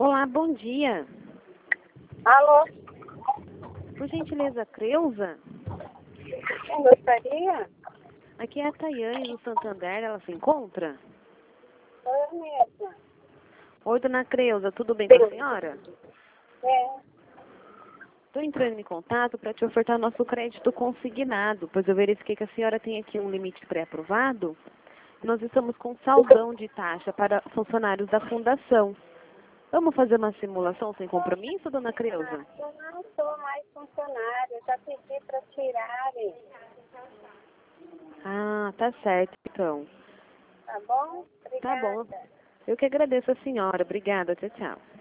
Olá, bom dia. Alô, Por gentileza, Creuza? quem gostaria? Aqui é a Tayane do Santander, ela se encontra? Sou eu mesma. Oi, dona Creuza, tudo bem com a senhora? É, Estou entrando em contato para te ofertar nosso crédito consignado, pois eu verifiquei que a senhora tem aqui um limite pré-aprovado. Nós estamos com saldão de taxa para funcionários da fundação. Vamos fazer uma simulação sem compromisso, dona Creuza? eu não sou mais funcionária, já pedi para tirarem, Ah, tá certo, então. tá bom? Tá bom. Obrigada. Eu que agradeço a senhora. Obrigada. Tchau, tchau.